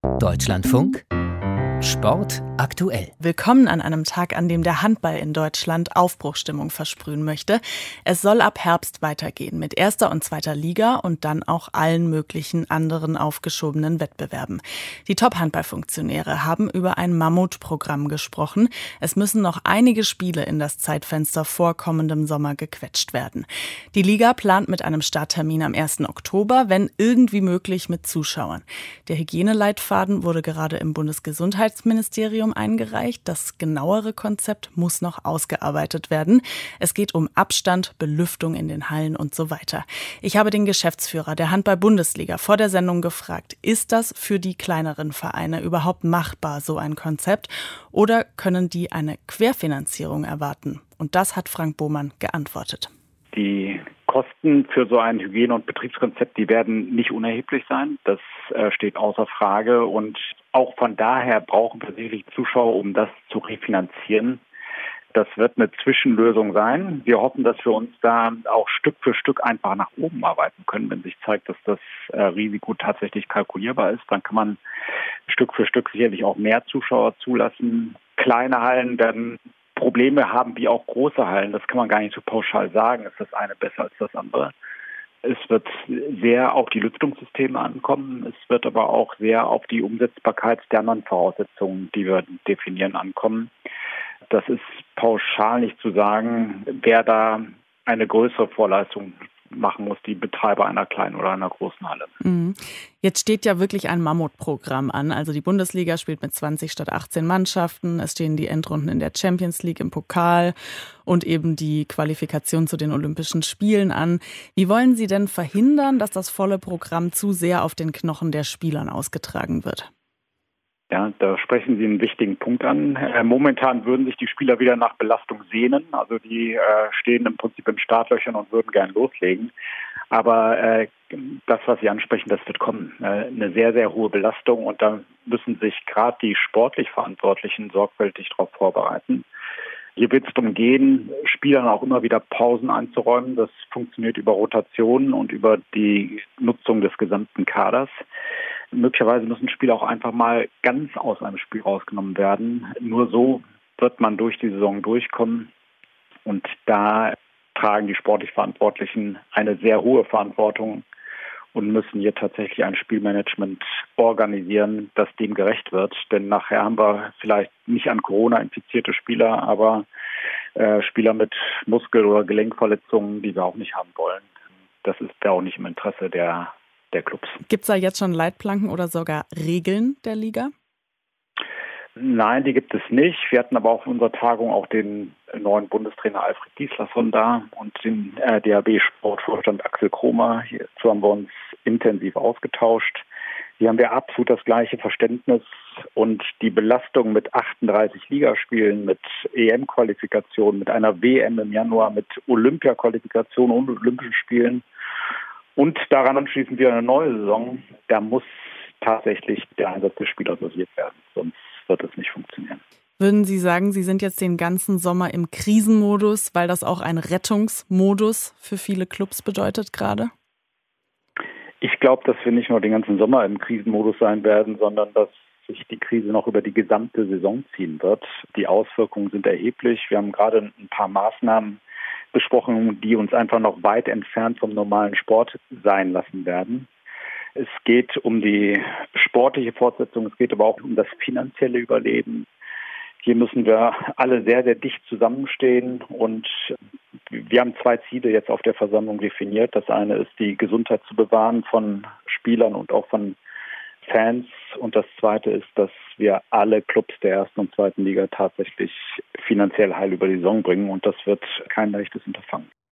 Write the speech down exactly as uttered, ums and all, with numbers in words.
Deutschlandfunk Sport aktuell. Willkommen an einem Tag, an dem der Handball in Deutschland Aufbruchsstimmung versprühen möchte. Es soll ab Herbst weitergehen mit erster und zweiter Liga und dann auch allen möglichen anderen aufgeschobenen Wettbewerben. Die Top-Handballfunktionäre haben über ein Mammutprogramm gesprochen. Es müssen noch einige Spiele in das Zeitfenster vor kommendem Sommer gequetscht werden. Die Liga plant mit einem Starttermin am ersten Oktober, wenn irgendwie möglich mit Zuschauern. Der Hygieneleitfaden wurde gerade im Bundesgesundheitsministerium Ministerium eingereicht. Das genauere Konzept muss noch ausgearbeitet werden. Es geht um Abstand, Belüftung in den Hallen und so weiter. Ich habe den Geschäftsführer der Handball-Bundesliga vor der Sendung gefragt, ist das für die kleineren Vereine überhaupt machbar, so ein Konzept? Oder können die eine Querfinanzierung erwarten? Und das hat Frank Bohmann geantwortet. Die Kosten für so ein Hygiene- und Betriebskonzept, die werden nicht unerheblich sein. Das äh, steht außer Frage. Und auch von daher brauchen wir sicherlich Zuschauer, um das zu refinanzieren. Das wird eine Zwischenlösung sein. Wir hoffen, dass wir uns da auch Stück für Stück einfach nach oben arbeiten können. Wenn sich zeigt, dass das äh, Risiko tatsächlich kalkulierbar ist, dann kann man Stück für Stück sicherlich auch mehr Zuschauer zulassen. Kleine Hallen werden Probleme haben wie auch große Hallen. Das kann man gar nicht so pauschal sagen. Ist das eine besser als das andere? Es wird sehr auf die Lüftungssysteme ankommen. Es wird aber auch sehr auf die Umsetzbarkeit der anderen Voraussetzungen, die wir definieren, ankommen. Das ist pauschal nicht zu sagen, wer da eine größere Vorleistung machen muss, die Betreiber einer kleinen oder einer großen Halle. Jetzt steht ja wirklich ein Mammutprogramm an. Also die Bundesliga spielt mit zwanzig statt achtzehn Mannschaften. Es stehen die Endrunden in der Champions League im Pokal und eben die Qualifikation zu den Olympischen Spielen an. Wie wollen Sie denn verhindern, dass das volle Programm zu sehr auf den Knochen der Spielern ausgetragen wird? Ja, da sprechen Sie einen wichtigen Punkt an. Äh, momentan würden sich die Spieler wieder nach Belastung sehnen. Also die äh, stehen im Prinzip in Startlöchern und würden gern loslegen. Aber äh, das, was Sie ansprechen, das wird kommen. Äh, eine sehr, sehr hohe Belastung. Und da müssen sich gerade die sportlich Verantwortlichen sorgfältig darauf vorbereiten. Hier wird es darum gehen, Spielern auch immer wieder Pausen einzuräumen. Das funktioniert über Rotationen und über die Nutzung des gesamten Kaders. Möglicherweise müssen Spieler auch einfach mal ganz aus einem Spiel rausgenommen werden. Nur so wird man durch die Saison durchkommen. Und da tragen die sportlich Verantwortlichen eine sehr hohe Verantwortung und müssen hier tatsächlich ein Spielmanagement organisieren, das dem gerecht wird. Denn nachher haben wir vielleicht nicht an Corona infizierte Spieler, aber äh, Spieler mit Muskel- oder Gelenkverletzungen, die wir auch nicht haben wollen. Das ist ja auch nicht im Interesse der, der Clubs. Gibt es da jetzt schon Leitplanken oder sogar Regeln der Liga? Nein, die gibt es nicht. Wir hatten aber auch auf unserer Tagung auch den neuen Bundestrainer Alfred Gislason da und den äh, D H B-Sportvorstand Axel Kromer. Hierzu haben wir uns intensiv ausgetauscht. Hier haben wir absolut das gleiche Verständnis und die Belastung mit achtunddreißig Ligaspielen, mit E M-Qualifikation, mit einer W M im Januar, mit Olympia-Qualifikation und Olympischen Spielen und daran anschließend wieder eine neue Saison. Da muss tatsächlich der Einsatz des Spielers dosiert werden, sonst wird es nicht funktionieren. Würden Sie sagen, Sie sind jetzt den ganzen Sommer im Krisenmodus, weil das auch ein Rettungsmodus für viele Clubs bedeutet gerade? Ich glaube, dass wir nicht nur den ganzen Sommer im Krisenmodus sein werden, sondern dass sich die Krise noch über die gesamte Saison ziehen wird. Die Auswirkungen sind erheblich. Wir haben gerade ein paar Maßnahmen besprochen, die uns einfach noch weit entfernt vom normalen Sport sein lassen werden. Es geht um die sportliche Fortsetzung, es geht aber auch um das finanzielle Überleben. Hier müssen wir alle sehr, sehr dicht zusammenstehen und wir haben zwei Ziele jetzt auf der Versammlung definiert. Das eine ist, die Gesundheit zu bewahren von Spielern und auch von Fans und das zweite ist, dass wir alle Clubs der ersten und zweiten Liga tatsächlich finanziell heil über die Saison bringen und das wird kein leichtes Unterfangen.